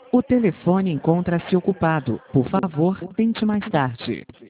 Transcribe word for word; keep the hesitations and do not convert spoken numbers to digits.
O telefone encontra-se ocupado. Por favor, tente mais tarde.